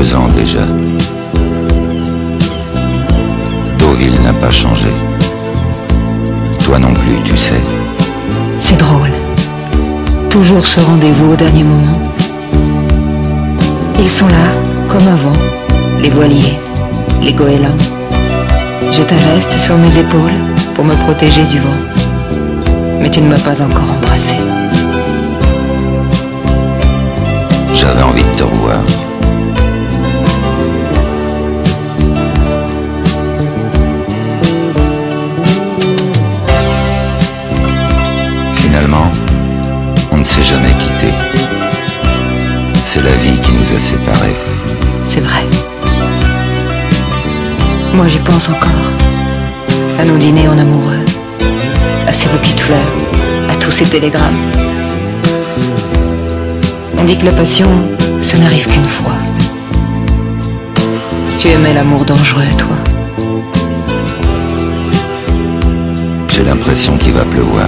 2 ans déjà. Deauville n'a pas changé. Toi non plus, tu sais. C'est drôle. Toujours ce rendez-vous au dernier moment. Ils sont là, comme avant, les voiliers, les goélands. Je t'arreste sur mes épaules pour me protéger du vent. Mais tu ne m'as pas encore embrassé. J'avais envie de te revoir. Finalement, on ne s'est jamais quitté. C'est la vie qui nous a séparés. C'est vrai. Moi j'y pense encore. À nos dîners en amoureux, à ces bouquets de fleurs, à tous ces télégrammes. On dit que la passion, ça n'arrive qu'une fois. Tu aimais l'amour dangereux, toi. J'ai l'impression qu'il va pleuvoir.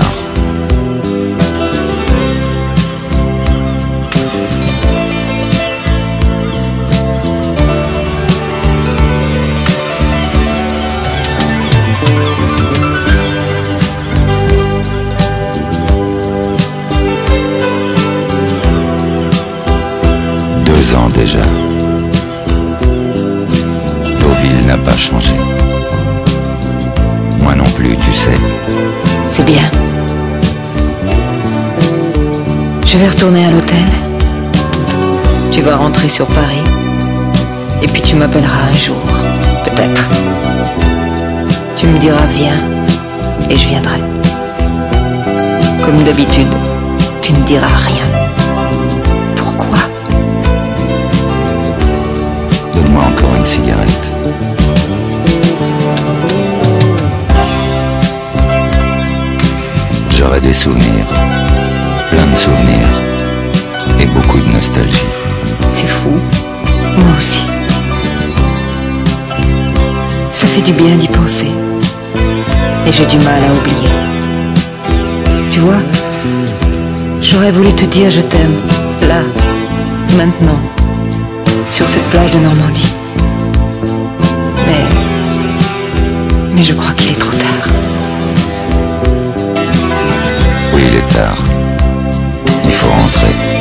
Déjà. Deauville n'a pas changé. Moi non plus, tu sais. C'est bien. Je vais retourner à l'hôtel. Tu vas rentrer sur Paris. Et puis tu m'appelleras un jour, peut-être. Tu me diras viens, et je viendrai. Comme d'habitude, tu ne diras rien. Donne-moi encore une cigarette. J'aurai des souvenirs, plein de souvenirs, et beaucoup de nostalgie. C'est fou, moi aussi. Ça fait du bien d'y penser, et j'ai du mal à oublier. Tu vois, j'aurais voulu te dire je t'aime, là, maintenant, sur cette plage de Normandie. Mais je crois qu'il est trop tard. Oui, il est tard. Il faut rentrer.